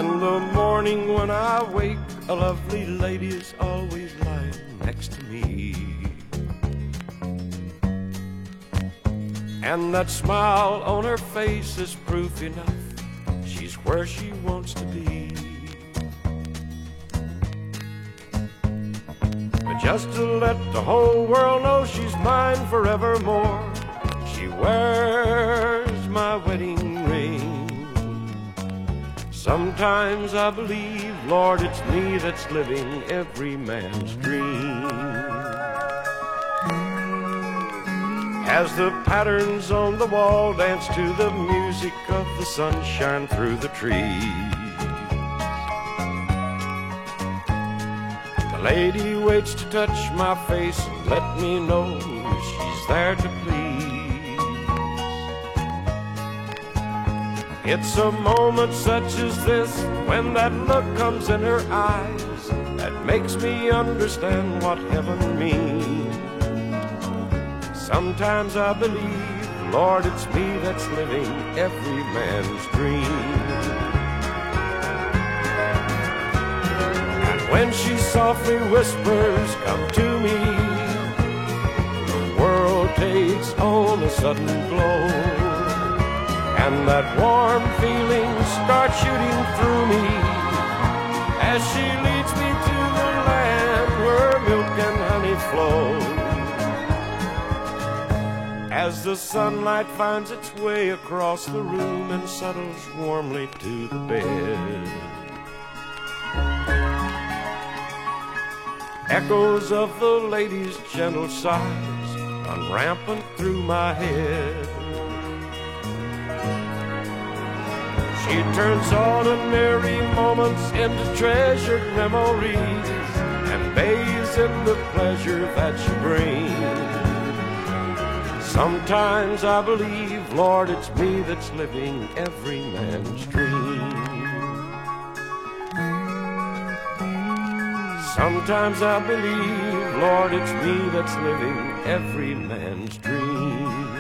In the morning when I wake, a lovely lady is always lying next to me. And that smile on her face is proof enough she's where she wants to be. But just to let the whole world know she's mine forevermore, she wears my wedding ring. Sometimes I believe, Lord, it's me that's living every man's dream. As the patterns on the wall dance to the music of the sunshine through the trees, the lady waits to touch my face and let me know she's there to please. It's a moment such as this, when that look comes in her eyes, that makes me understand what heaven means. Sometimes I believe, Lord, it's me that's living every man's dream. And when she softly whispers, come to me, the world takes on a sudden glow. And that warm feeling starts shooting through me as she leads me to the land where milk and honey flow. As the sunlight finds its way across the room and settles warmly to the bed, echoes of the lady's gentle sighs run rampant through my head. She turns ordinary moments into treasured memories and bathes in the pleasure that she brings. Sometimes I believe, Lord, it's me that's living every man's dream. Sometimes I believe, Lord, it's me that's living every man's dream.